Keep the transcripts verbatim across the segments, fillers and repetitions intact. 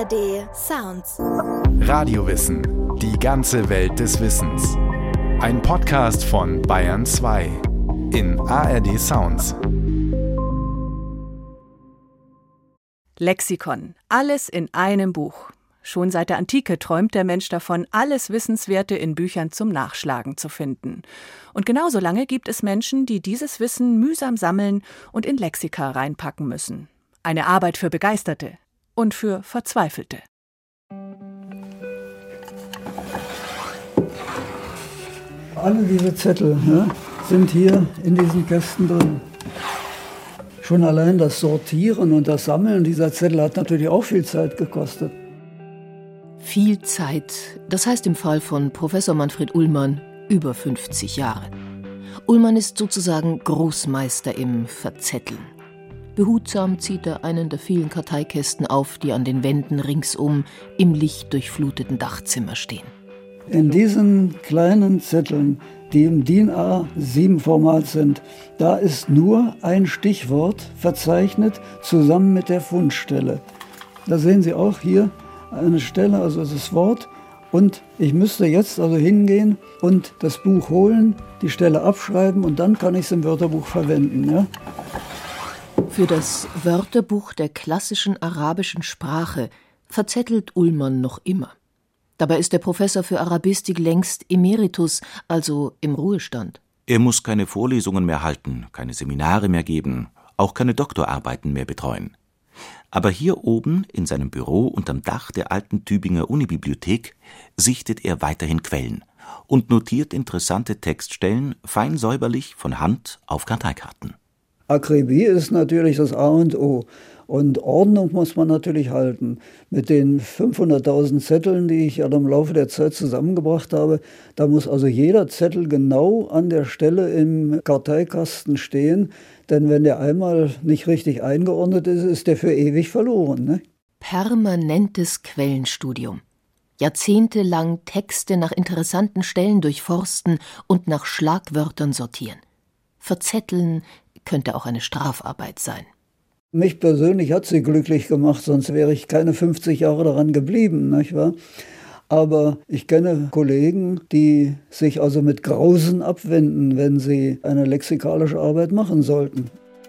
R D Sounds. Radiowissen. Die ganze Welt des Wissens. Ein Podcast von Bayern zwei in A R D Sounds. Lexikon. Alles in einem Buch. Schon seit der Antike träumt der Mensch davon, alles Wissenswerte in Büchern zum Nachschlagen zu finden. Und genauso lange gibt es Menschen, die dieses Wissen mühsam sammeln und in Lexika reinpacken müssen. Eine Arbeit für Begeisterte und für Verzweifelte. Alle diese Zettel, ne, sind hier in diesen Kästen drin. Schon allein das Sortieren und das Sammeln dieser Zettel hat natürlich auch viel Zeit gekostet. Viel Zeit, das heißt im Fall von Professor Manfred Ullmann über fünfzig Jahre. Ullmann ist sozusagen Großmeister im Verzetteln. Behutsam zieht er einen der vielen Karteikästen auf, die an den Wänden ringsum im lichtdurchfluteten Dachzimmer stehen. In diesen kleinen Zetteln, die im D I N A sieben Format sind, da ist nur ein Stichwort verzeichnet, zusammen mit der Fundstelle. Da sehen Sie auch hier eine Stelle, also das Wort. Und ich müsste jetzt also hingehen und das Buch holen, die Stelle abschreiben und dann kann ich es im Wörterbuch verwenden. Ja? Für das Wörterbuch der klassischen arabischen Sprache verzettelt Ullmann noch immer. Dabei ist der Professor für Arabistik längst Emeritus, also im Ruhestand. Er muss keine Vorlesungen mehr halten, keine Seminare mehr geben, auch keine Doktorarbeiten mehr betreuen. Aber hier oben in seinem Büro unterm Dach der alten Tübinger Unibibliothek sichtet er weiterhin Quellen und notiert interessante Textstellen fein säuberlich von Hand auf Karteikarten. Akribie ist natürlich das A und O. Und Ordnung muss man natürlich halten. Mit den fünfhunderttausend Zetteln, die ich ja im Laufe der Zeit zusammengebracht habe, da muss also jeder Zettel genau an der Stelle im Karteikasten stehen. Denn wenn der einmal nicht richtig eingeordnet ist, ist der für ewig verloren. Ne? Permanentes Quellenstudium. Jahrzehntelang Texte nach interessanten Stellen durchforsten und nach Schlagwörtern sortieren. Verzetteln könnte auch eine Strafarbeit sein. Mich persönlich hat sie glücklich gemacht, sonst wäre ich keine fünfzig Jahre daran geblieben, nicht wahr? Aber ich kenne Kollegen, die sich also mit Grausen abwenden, wenn sie eine lexikalische Arbeit machen sollten.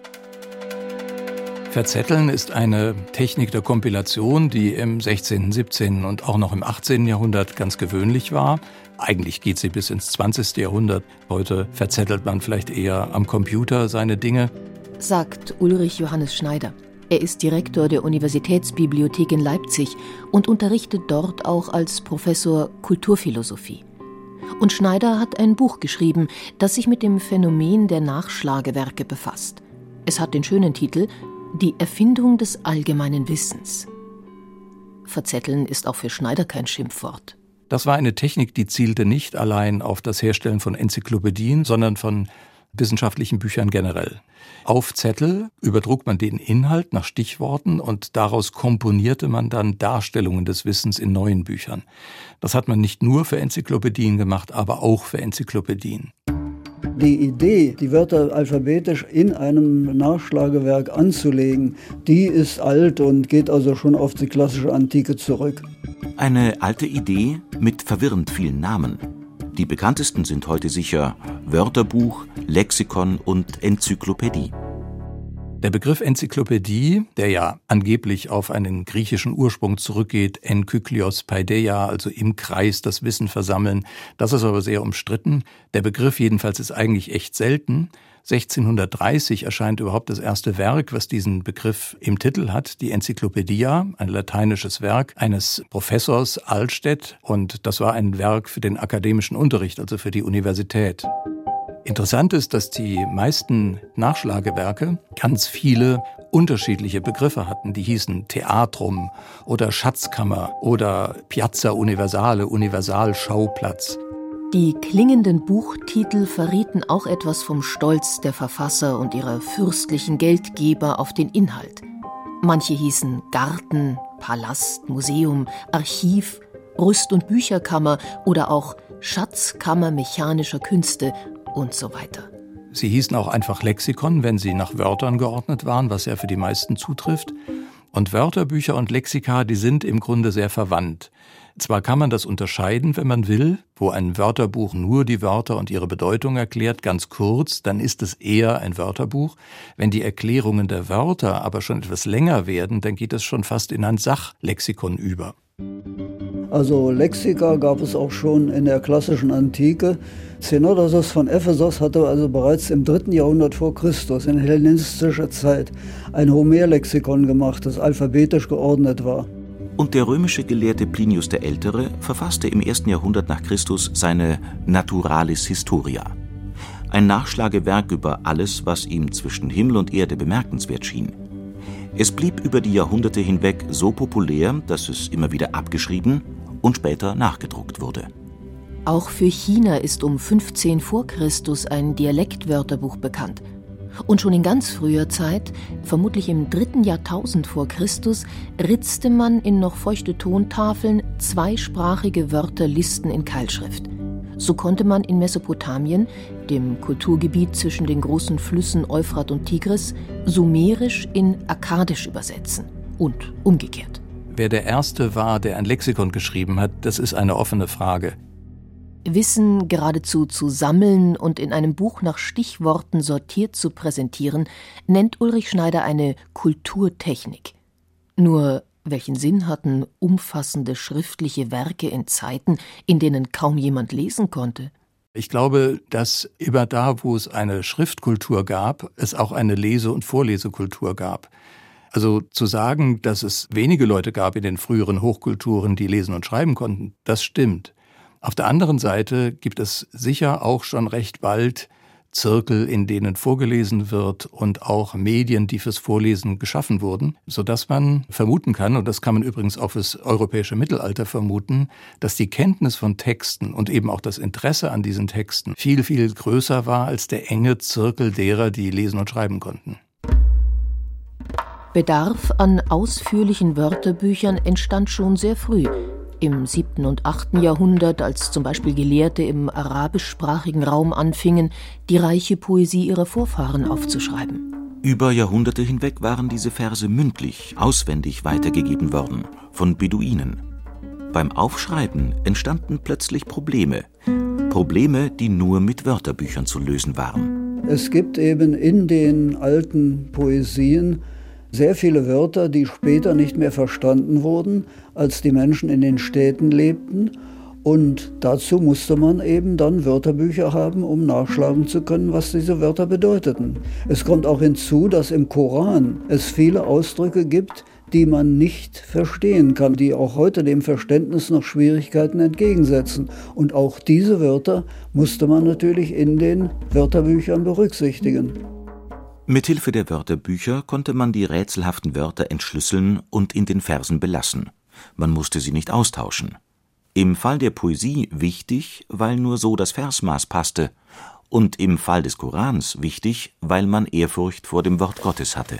Verzetteln ist eine Technik der Kompilation, die im sechzehnten, siebzehnten und auch noch im achtzehnten Jahrhundert ganz gewöhnlich war. Eigentlich geht sie bis ins zwanzigste Jahrhundert. Heute verzettelt man vielleicht eher am Computer seine Dinge. Sagt Ulrich Johannes Schneider. Er ist Direktor der Universitätsbibliothek in Leipzig und unterrichtet dort auch als Professor Kulturphilosophie. Und Schneider hat ein Buch geschrieben, das sich mit dem Phänomen der Nachschlagewerke befasst. Es hat den schönen Titel »Die Erfindung des allgemeinen Wissens«. Verzetteln ist auch für Schneider kein Schimpfwort. Das war eine Technik, die zielte nicht allein auf das Herstellen von Enzyklopädien, sondern von wissenschaftlichen Büchern generell. Auf Zettel übertrug man den Inhalt nach Stichworten und daraus komponierte man dann Darstellungen des Wissens in neuen Büchern. Das hat man nicht nur für Enzyklopädien gemacht, aber auch für Enzyklopädien. Die Idee, die Wörter alphabetisch in einem Nachschlagewerk anzulegen, die ist alt und geht also schon auf die klassische Antike zurück. Eine alte Idee mit verwirrend vielen Namen. Die bekanntesten sind heute sicher Wörterbuch, Lexikon und Enzyklopädie. Der Begriff Enzyklopädie, der ja angeblich auf einen griechischen Ursprung zurückgeht, enkyklios paideia, also im Kreis das Wissen versammeln, das ist aber sehr umstritten. Der Begriff jedenfalls ist eigentlich echt selten. sechzehnhundertdreißig erscheint überhaupt das erste Werk, was diesen Begriff im Titel hat, die Encyclopedia, ein lateinisches Werk eines Professors Altstädt, und das war ein Werk für den akademischen Unterricht, also für die Universität. Interessant ist, dass die meisten Nachschlagewerke ganz viele unterschiedliche Begriffe hatten. Die hießen Theatrum oder Schatzkammer oder Piazza Universale, Universalschauplatz. Die klingenden Buchtitel verrieten auch etwas vom Stolz der Verfasser und ihrer fürstlichen Geldgeber auf den Inhalt. Manche hießen Garten, Palast, Museum, Archiv, Rüst- und Bücherkammer oder auch Schatzkammer mechanischer Künste und so weiter. Sie hießen auch einfach Lexikon, wenn sie nach Wörtern geordnet waren, was ja für die meisten zutrifft. Und Wörterbücher und Lexika, die sind im Grunde sehr verwandt. Zwar kann man das unterscheiden, wenn man will, wo ein Wörterbuch nur die Wörter und ihre Bedeutung erklärt, ganz kurz, dann ist es eher ein Wörterbuch. Wenn die Erklärungen der Wörter aber schon etwas länger werden, dann geht es schon fast in ein Sachlexikon über. Also Lexika gab es auch schon in der klassischen Antike. Zenodosos von Ephesos hatte also bereits im dritten Jahrhundert vor Christus in hellenistischer Zeit ein Homer-Lexikon gemacht, das alphabetisch geordnet war. Und der römische Gelehrte Plinius der Ältere verfasste im ersten Jahrhundert nach Christus seine Naturalis Historia. Ein Nachschlagewerk über alles, was ihm zwischen Himmel und Erde bemerkenswert schien. Es blieb über die Jahrhunderte hinweg so populär, dass es immer wieder abgeschrieben und später nachgedruckt wurde. Auch für China ist um fünfzehn vor Christus ein Dialektwörterbuch bekannt. Und schon in ganz früher Zeit, vermutlich im dritten Jahrtausend vor Christus, ritzte man in noch feuchte Tontafeln zweisprachige Wörterlisten in Keilschrift. So konnte man in Mesopotamien, dem Kulturgebiet zwischen den großen Flüssen Euphrat und Tigris, Sumerisch in Akkadisch übersetzen und umgekehrt. Wer der Erste war, der ein Lexikon geschrieben hat, das ist eine offene Frage. Wissen geradezu zu sammeln und in einem Buch nach Stichworten sortiert zu präsentieren, nennt Ulrich Schneider eine Kulturtechnik. Nur welchen Sinn hatten umfassende schriftliche Werke in Zeiten, in denen kaum jemand lesen konnte? Ich glaube, dass immer da, wo es eine Schriftkultur gab, es auch eine Lese- und Vorlesekultur gab. Also zu sagen, dass es wenige Leute gab in den früheren Hochkulturen, die lesen und schreiben konnten, das stimmt. Auf der anderen Seite gibt es sicher auch schon recht bald Zirkel, in denen vorgelesen wird und auch Medien, die fürs Vorlesen geschaffen wurden, sodass man vermuten kann, und das kann man übrigens auch fürs europäische Mittelalter vermuten, dass die Kenntnis von Texten und eben auch das Interesse an diesen Texten viel, viel größer war als der enge Zirkel derer, die lesen und schreiben konnten. Bedarf an ausführlichen Wörterbüchern entstand schon sehr früh. Im siebten und achten Jahrhundert, als zum Beispiel Gelehrte im arabischsprachigen Raum anfingen, die reiche Poesie ihrer Vorfahren aufzuschreiben. Über Jahrhunderte hinweg waren diese Verse mündlich, auswendig weitergegeben worden, von Beduinen. Beim Aufschreiben entstanden plötzlich Probleme. Probleme, die nur mit Wörterbüchern zu lösen waren. Es gibt eben in den alten Poesien sehr viele Wörter, die später nicht mehr verstanden wurden, als die Menschen in den Städten lebten. Und dazu musste man eben dann Wörterbücher haben, um nachschlagen zu können, was diese Wörter bedeuteten. Es kommt auch hinzu, dass im Koran es viele Ausdrücke gibt, die man nicht verstehen kann, die auch heute dem Verständnis noch Schwierigkeiten entgegensetzen. Und auch diese Wörter musste man natürlich in den Wörterbüchern berücksichtigen. Mithilfe der Wörterbücher konnte man die rätselhaften Wörter entschlüsseln und in den Versen belassen. Man musste sie nicht austauschen. Im Fall der Poesie wichtig, weil nur so das Versmaß passte, und im Fall des Korans wichtig, weil man Ehrfurcht vor dem Wort Gottes hatte.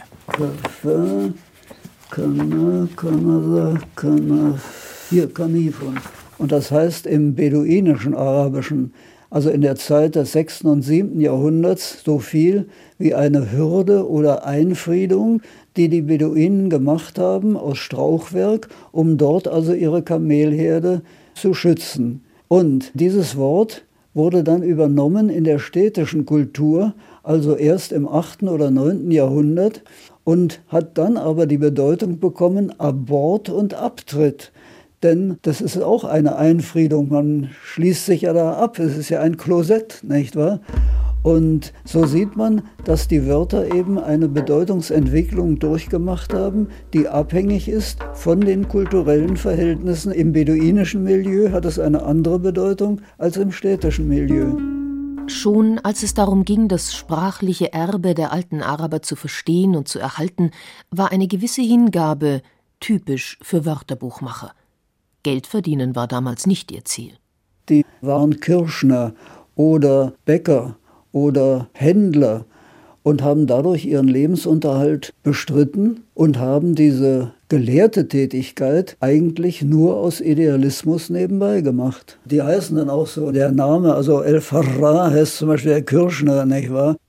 Hier, Kanifun. Und das heißt im beduinischen Arabischen, also in der Zeit des sechsten und siebten Jahrhunderts, so viel wie eine Hürde oder Einfriedung, die die Beduinen gemacht haben aus Strauchwerk, um dort also ihre Kamelherde zu schützen. Und dieses Wort wurde dann übernommen in der städtischen Kultur, also erst im achten oder neunten Jahrhundert, und hat dann aber die Bedeutung bekommen Abort und Abtritt. Denn das ist auch eine Einfriedung, man schließt sich ja da ab, es ist ja ein Klosett, nicht wahr? Und so sieht man, dass die Wörter eben eine Bedeutungsentwicklung durchgemacht haben, die abhängig ist von den kulturellen Verhältnissen. Im beduinischen Milieu hat es eine andere Bedeutung als im städtischen Milieu. Schon als es darum ging, das sprachliche Erbe der alten Araber zu verstehen und zu erhalten, war eine gewisse Hingabe typisch für Wörterbuchmacher. Geld verdienen war damals nicht ihr Ziel. Die waren Kirschner oder Bäcker oder Händler und haben dadurch ihren Lebensunterhalt bestritten und haben diese gelehrte Tätigkeit eigentlich nur aus Idealismus nebenbei gemacht. Die heißen dann auch so, der Name, also El Farra heißt zum Beispiel der Kirschner, nicht wahr?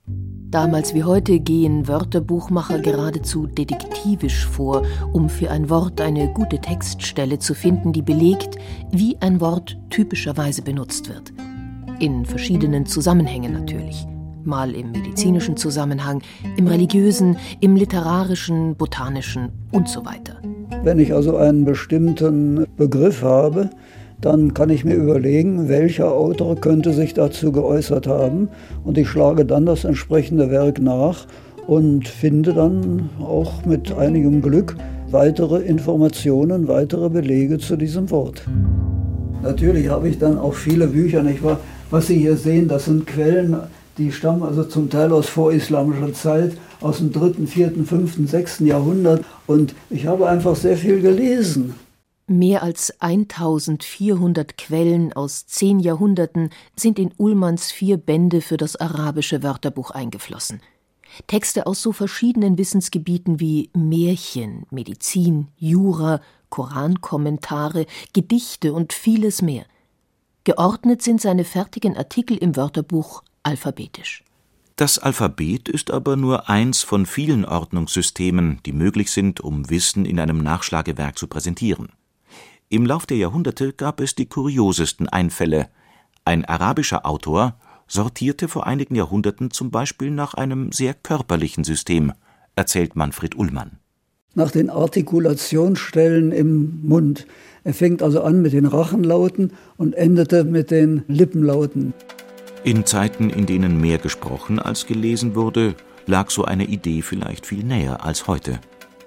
Damals wie heute gehen Wörterbuchmacher geradezu detektivisch vor, um für ein Wort eine gute Textstelle zu finden, die belegt, wie ein Wort typischerweise benutzt wird. In verschiedenen Zusammenhängen natürlich. Mal im medizinischen Zusammenhang, im religiösen, im literarischen, botanischen und so weiter. Wenn ich also einen bestimmten Begriff habe, dann kann ich mir überlegen, welcher Autor könnte sich dazu geäußert haben. Und ich schlage dann das entsprechende Werk nach und finde dann auch mit einigem Glück weitere Informationen, weitere Belege zu diesem Wort. Natürlich habe ich dann auch viele Bücher, nicht wahr? Was Sie hier sehen, das sind Quellen, die stammen also zum Teil aus vorislamischer Zeit, aus dem dritten, vierten, fünften, sechsten Jahrhundert. Und ich habe einfach sehr viel gelesen. Mehr als eintausendvierhundert Quellen aus zehn Jahrhunderten sind in Ullmanns vier Bände für das arabische Wörterbuch eingeflossen. Texte aus so verschiedenen Wissensgebieten wie Märchen, Medizin, Jura, Korankommentare, Gedichte und vieles mehr. Geordnet sind seine fertigen Artikel im Wörterbuch alphabetisch. Das Alphabet ist aber nur eins von vielen Ordnungssystemen, die möglich sind, um Wissen in einem Nachschlagewerk zu präsentieren. Im Lauf der Jahrhunderte gab es die kuriosesten Einfälle. Ein arabischer Autor sortierte vor einigen Jahrhunderten zum Beispiel nach einem sehr körperlichen System, erzählt Manfred Ullmann. Nach den Artikulationsstellen im Mund. Er fängt also an mit den Rachenlauten und endete mit den Lippenlauten. In Zeiten, in denen mehr gesprochen als gelesen wurde, lag so eine Idee vielleicht viel näher als heute.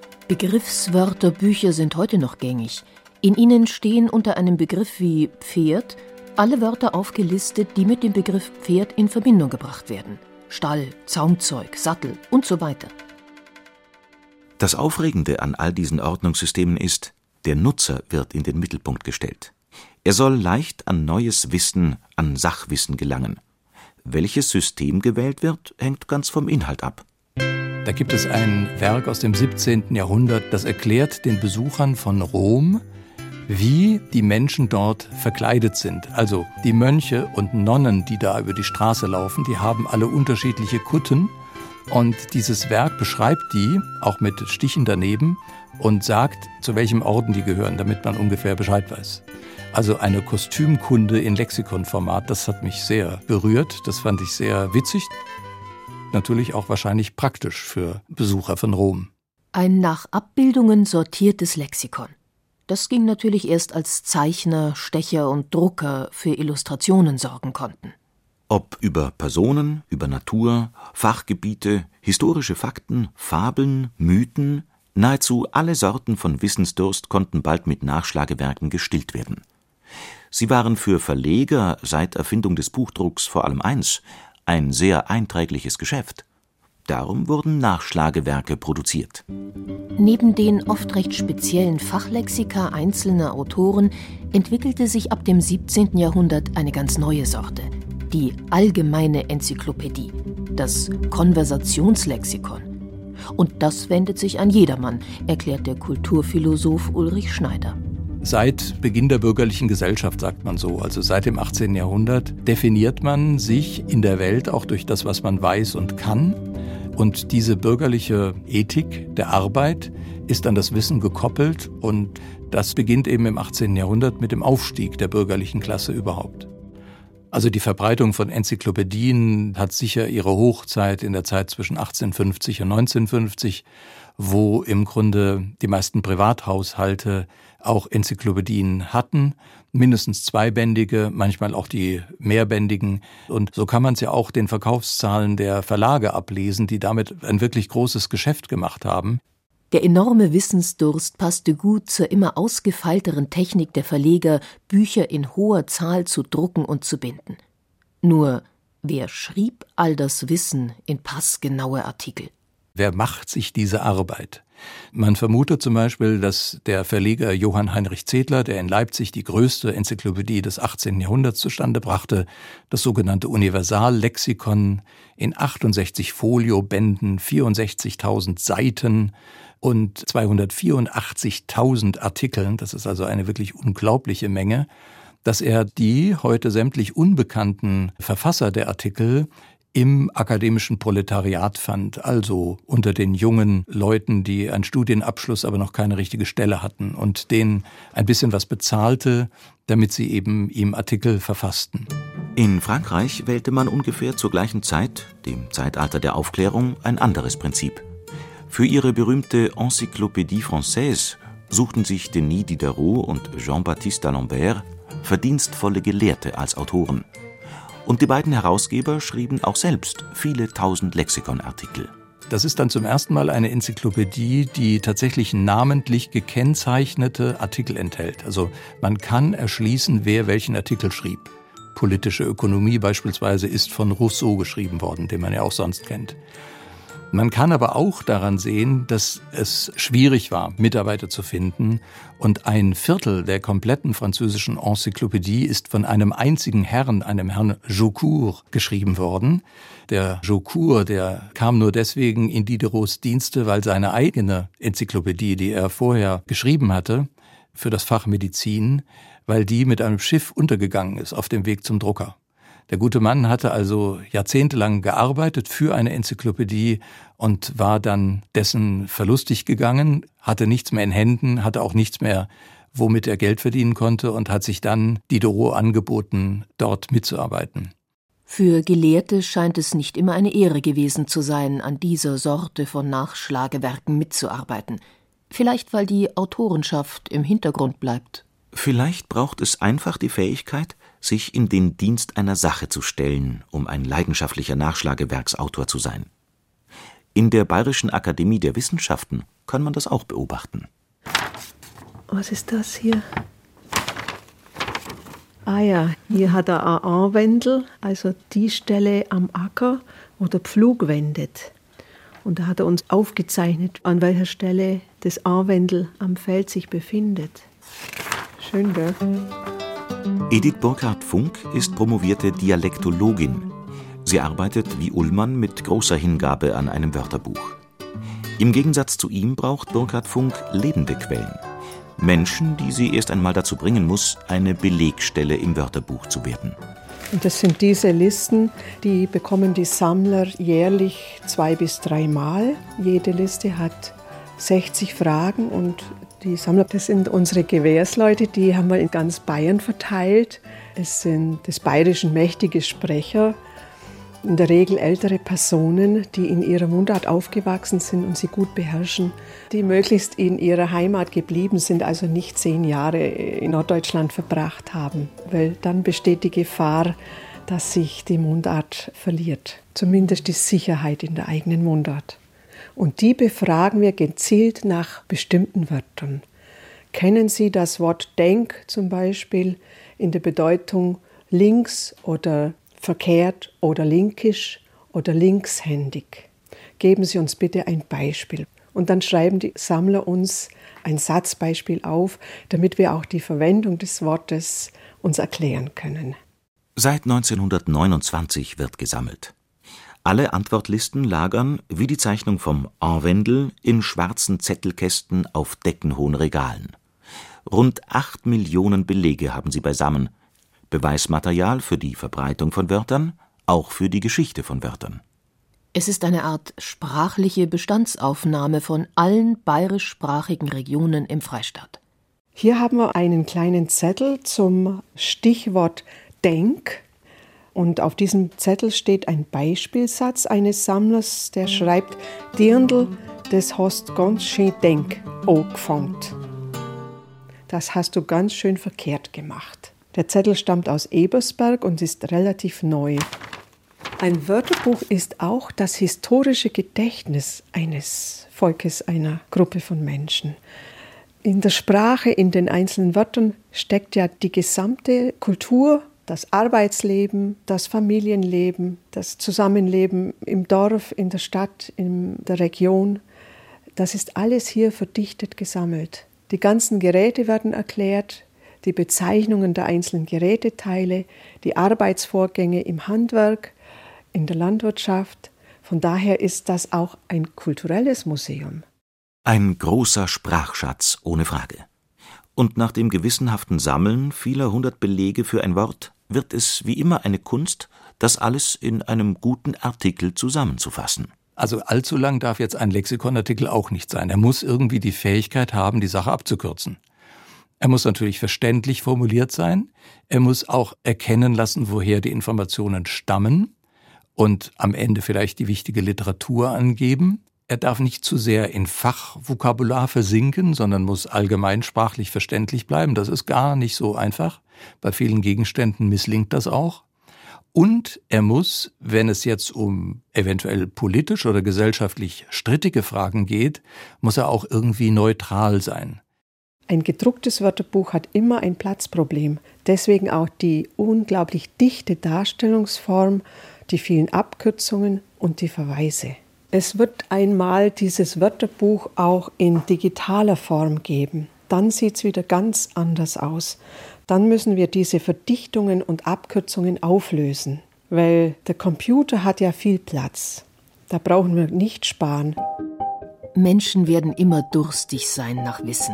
Begriffswörterbücher sind heute noch gängig. In ihnen stehen unter einem Begriff wie Pferd alle Wörter aufgelistet, die mit dem Begriff Pferd in Verbindung gebracht werden. Stall, Zaumzeug, Sattel und so weiter. Das Aufregende an all diesen Ordnungssystemen ist, der Nutzer wird in den Mittelpunkt gestellt. Er soll leicht an neues Wissen, an Sachwissen gelangen. Welches System gewählt wird, hängt ganz vom Inhalt ab. Da gibt es ein Werk aus dem siebzehnten Jahrhundert, das erklärt den Besuchern von Rom, wie die Menschen dort verkleidet sind. Also die Mönche und Nonnen, die da über die Straße laufen, die haben alle unterschiedliche Kutten. Und dieses Werk beschreibt die, auch mit Stichen daneben, und sagt, zu welchem Orden die gehören, damit man ungefähr Bescheid weiß. Also eine Kostümkunde in Lexikonformat, das hat mich sehr berührt, das fand ich sehr witzig. Natürlich auch wahrscheinlich praktisch für Besucher von Rom. Ein nach Abbildungen sortiertes Lexikon. Das ging natürlich erst, als Zeichner, Stecher und Drucker für Illustrationen sorgen konnten. Ob über Personen, über Natur, Fachgebiete, historische Fakten, Fabeln, Mythen, nahezu alle Sorten von Wissensdurst konnten bald mit Nachschlagewerken gestillt werden. Sie waren für Verleger seit Erfindung des Buchdrucks vor allem eins, ein sehr einträgliches Geschäft. Darum wurden Nachschlagewerke produziert. Neben den oft recht speziellen Fachlexika einzelner Autoren entwickelte sich ab dem siebzehnten Jahrhundert eine ganz neue Sorte, die allgemeine Enzyklopädie, das Konversationslexikon. Und das wendet sich an jedermann, erklärt der Kulturphilosoph Ulrich Schneider. Seit Beginn der bürgerlichen Gesellschaft, sagt man so, also seit dem achtzehnten Jahrhundert, definiert man sich in der Welt auch durch das, was man weiß und kann. Und diese bürgerliche Ethik der Arbeit ist an das Wissen gekoppelt. Und das beginnt eben im achtzehnten Jahrhundert mit dem Aufstieg der bürgerlichen Klasse überhaupt. Also die Verbreitung von Enzyklopädien hat sicher ihre Hochzeit in der Zeit zwischen achtzehnhundertfünfzig und neunzehnhundertfünfzig, wo im Grunde die meisten Privathaushalte auch Enzyklopädien hatten, mindestens zweibändige, manchmal auch die mehrbändigen. Und so kann man es ja auch den Verkaufszahlen der Verlage ablesen, die damit ein wirklich großes Geschäft gemacht haben. Der enorme Wissensdurst passte gut zur immer ausgefeilteren Technik der Verleger, Bücher in hoher Zahl zu drucken und zu binden. Nur, wer schrieb all das Wissen in passgenaue Artikel? Wer macht sich diese Arbeit? Man vermutet zum Beispiel, dass der Verleger Johann Heinrich Zedler, der in Leipzig die größte Enzyklopädie des achtzehnten Jahrhunderts zustande brachte, das sogenannte Universallexikon in achtundsechzig Foliobänden, vierundsechzigtausend Seiten und zweihundertvierundachtzigtausend Artikeln, das ist also eine wirklich unglaubliche Menge, dass er die heute sämtlich unbekannten Verfasser der Artikel im akademischen Proletariat fand, also unter den jungen Leuten, die einen Studienabschluss, aber noch keine richtige Stelle hatten und denen ein bisschen was bezahlte, damit sie eben ihm Artikel verfassten. In Frankreich wählte man ungefähr zur gleichen Zeit, dem Zeitalter der Aufklärung, ein anderes Prinzip. Für ihre berühmte Encyclopédie Française suchten sich Denis Diderot und Jean-Baptiste d'Alembert verdienstvolle Gelehrte als Autoren. Und die beiden Herausgeber schrieben auch selbst viele tausend Lexikonartikel. Das ist dann zum ersten Mal eine Enzyklopädie, die tatsächlich namentlich gekennzeichnete Artikel enthält. Also man kann erschließen, wer welchen Artikel schrieb. Politische Ökonomie beispielsweise ist von Rousseau geschrieben worden, den man ja auch sonst kennt. Man kann aber auch daran sehen, dass es schwierig war, Mitarbeiter zu finden. Und ein Viertel der kompletten französischen Enzyklopädie ist von einem einzigen Herrn, einem Herrn Jaucourt, geschrieben worden. Der Jaucourt, der kam nur deswegen in Diderots Dienste, weil seine eigene Enzyklopädie, die er vorher geschrieben hatte, für das Fach Medizin, weil die mit einem Schiff untergegangen ist auf dem Weg zum Drucker. Der gute Mann hatte also jahrzehntelang gearbeitet für eine Enzyklopädie und war dann dessen verlustig gegangen, hatte nichts mehr in Händen, hatte auch nichts mehr, womit er Geld verdienen konnte und hat sich dann Diderot angeboten, dort mitzuarbeiten. Für Gelehrte scheint es nicht immer eine Ehre gewesen zu sein, an dieser Sorte von Nachschlagewerken mitzuarbeiten. Vielleicht, weil die Autorenschaft im Hintergrund bleibt. Vielleicht braucht es einfach die Fähigkeit, sich in den Dienst einer Sache zu stellen, um ein leidenschaftlicher Nachschlagewerksautor zu sein. In der Bayerischen Akademie der Wissenschaften kann man das auch beobachten. Was ist das hier? Ah ja, hier hat er ein Anwendel, also die Stelle am Acker, wo der Pflug wendet. Und da hat er uns aufgezeichnet, an welcher Stelle das Anwendel am Feld sich befindet. Schön, gell? Edith Burkhardt-Funk ist promovierte Dialektologin. Sie arbeitet wie Ullmann mit großer Hingabe an einem Wörterbuch. Im Gegensatz zu ihm braucht Burkhardt-Funk lebende Quellen. Menschen, die sie erst einmal dazu bringen muss, eine Belegstelle im Wörterbuch zu werden. Und das sind diese Listen, die bekommen die Sammler jährlich zwei bis dreimal. Jede Liste hat sechzig Fragen und die Sammler, das sind unsere Gewährsleute, die haben wir in ganz Bayern verteilt. Es sind des Bayerischen mächtige Sprecher, in der Regel ältere Personen, die in ihrer Mundart aufgewachsen sind und sie gut beherrschen, die möglichst in ihrer Heimat geblieben sind, also nicht zehn Jahre in Norddeutschland verbracht haben, weil dann besteht die Gefahr, dass sich die Mundart verliert, zumindest die Sicherheit in der eigenen Mundart. Und die befragen wir gezielt nach bestimmten Wörtern. Kennen Sie das Wort denk zum Beispiel in der Bedeutung links oder verkehrt oder linkisch oder linkshändig? Geben Sie uns bitte ein Beispiel. Und dann schreiben die Sammler uns ein Satzbeispiel auf, damit wir auch die Verwendung des Wortes uns erklären können. Seit neunzehnhundertneunundzwanzig wird gesammelt. Alle Antwortlisten lagern, wie die Zeichnung vom Anwendel, in schwarzen Zettelkästen auf deckenhohen Regalen. Rund acht Millionen Belege haben sie beisammen. Beweismaterial für die Verbreitung von Wörtern, auch für die Geschichte von Wörtern. Es ist eine Art sprachliche Bestandsaufnahme von allen bayerischsprachigen Regionen im Freistaat. Hier haben wir einen kleinen Zettel zum Stichwort Denk. Und auf diesem Zettel steht ein Beispielsatz eines Sammlers, der schreibt: Dirndl, das hast ganz schön Denk angefangen. Das hast du ganz schön verkehrt gemacht. Der Zettel stammt aus Ebersberg und ist relativ neu. Ein Wörterbuch ist auch das historische Gedächtnis eines Volkes, einer Gruppe von Menschen. In der Sprache, in den einzelnen Wörtern steckt ja die gesamte Kultur, das Arbeitsleben, das Familienleben, das Zusammenleben im Dorf, in der Stadt, in der Region. Das ist alles hier verdichtet gesammelt. Die ganzen Geräte werden erklärt, die Bezeichnungen der einzelnen Geräteteile, die Arbeitsvorgänge im Handwerk, in der Landwirtschaft. Von daher ist das auch ein kulturelles Museum. Ein großer Sprachschatz, ohne Frage. Und nach dem gewissenhaften Sammeln vieler hundert Belege für ein Wort wird es wie immer eine Kunst, das alles in einem guten Artikel zusammenzufassen. Also allzu lang darf jetzt ein Lexikonartikel auch nicht sein. Er muss irgendwie die Fähigkeit haben, die Sache abzukürzen. Er muss natürlich verständlich formuliert sein. Er muss auch erkennen lassen, woher die Informationen stammen und am Ende vielleicht die wichtige Literatur angeben. Er darf nicht zu sehr in Fachvokabular versinken, sondern muss allgemeinsprachlich verständlich bleiben. Das ist gar nicht so einfach. Bei vielen Gegenständen misslingt das auch. Und er muss, wenn es jetzt um eventuell politisch oder gesellschaftlich strittige Fragen geht, muss er auch irgendwie neutral sein. Ein gedrucktes Wörterbuch hat immer ein Platzproblem. Deswegen auch die unglaublich dichte Darstellungsform, die vielen Abkürzungen und die Verweise. Es wird einmal dieses Wörterbuch auch in digitaler Form geben. Dann sieht es wieder ganz anders aus. Dann müssen wir diese Verdichtungen und Abkürzungen auflösen, weil der Computer hat ja viel Platz. Da brauchen wir nicht sparen. Menschen werden immer durstig sein nach Wissen.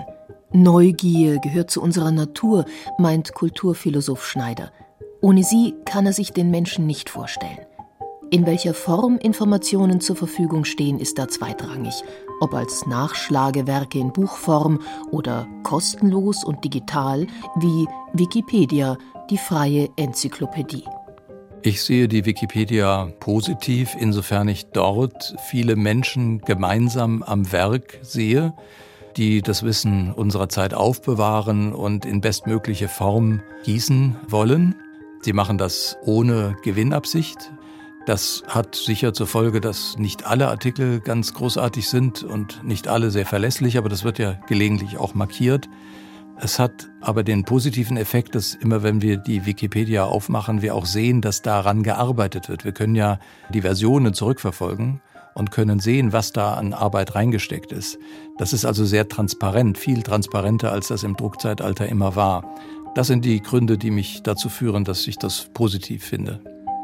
Neugier gehört zu unserer Natur, meint Kulturphilosoph Schneider. Ohne sie kann er sich den Menschen nicht vorstellen. In welcher Form Informationen zur Verfügung stehen, ist da zweitrangig. Ob als Nachschlagewerke in Buchform oder kostenlos und digital wie Wikipedia, die freie Enzyklopädie. Ich sehe die Wikipedia positiv, insofern ich dort viele Menschen gemeinsam am Werk sehe, die das Wissen unserer Zeit aufbewahren und in bestmögliche Form gießen wollen. Sie machen das ohne Gewinnabsicht. Das hat sicher zur Folge, dass nicht alle Artikel ganz großartig sind und nicht alle sehr verlässlich, aber das wird ja gelegentlich auch markiert. Es hat aber den positiven Effekt, dass immer wenn wir die Wikipedia aufmachen, wir auch sehen, dass daran gearbeitet wird. Wir können ja die Versionen zurückverfolgen und können sehen, was da an Arbeit reingesteckt ist. Das ist also sehr transparent, viel transparenter, als das im Druckzeitalter immer war. Das sind die Gründe, die mich dazu führen, dass ich das positiv finde.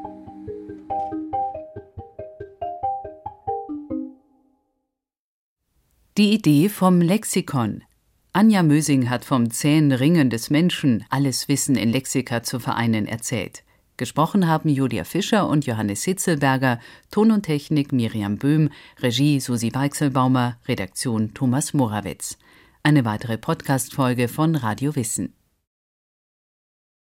Die Idee vom Lexikon. Anja Mösing hat vom zähen Ringen des Menschen, alles Wissen in Lexika zu vereinen, erzählt. Gesprochen haben Julia Fischer und Johannes Hitzelberger, Ton und Technik Miriam Böhm, Regie Susi Weichselbaumer, Redaktion Thomas Morawetz. Eine weitere Podcast-Folge von Radio Wissen.